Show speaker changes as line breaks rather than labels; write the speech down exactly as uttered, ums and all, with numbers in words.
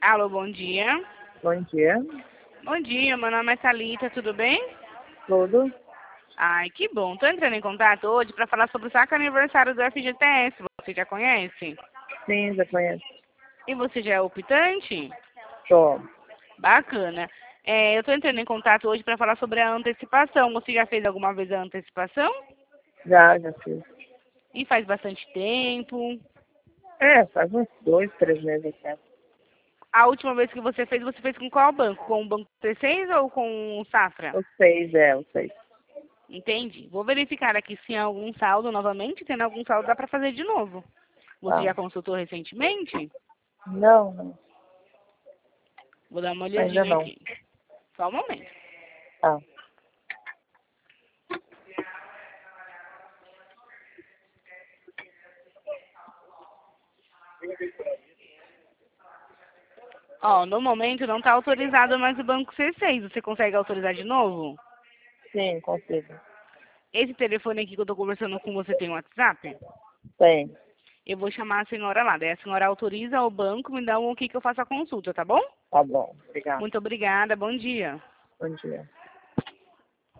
Alô, bom dia.
Bom dia.
Bom dia, meu nome é Thalita, tudo bem?
Tudo?
Ai, que bom. Tô entrando em contato hoje para falar sobre o saco aniversário do F G T S. Você já conhece?
Sim, já conheço.
E você já é optante?
Tô.
Bacana. É, eu tô entrando em contato hoje para falar sobre a antecipação. Você já fez alguma vez a antecipação?
Já, já fiz.
E faz bastante tempo.
É, faz uns dois, três meses até.
A última vez que você fez, você fez com qual banco? Com o Banco T seis ou com o Safra?
Os seis, é, os seis.
Entendi. Vou verificar aqui se há algum saldo novamente. Tendo algum saldo, dá para fazer de novo. Você
Tá.
já consultou recentemente?
Não, não.
Vou dar uma
Ainda
olhadinha
não.
aqui. Só um momento.
Tá.
Ó, no momento não está autorizado mais o banco C seis. Você consegue autorizar de novo?
Sim, consigo.
Esse telefone aqui que eu estou conversando com você tem WhatsApp?
Tem.
Eu vou chamar a senhora lá. Daí a senhora autoriza o banco, me dá um aqui que eu faço a consulta, tá bom?
Tá bom. Obrigado.
Muito obrigada. Bom dia.
Bom dia.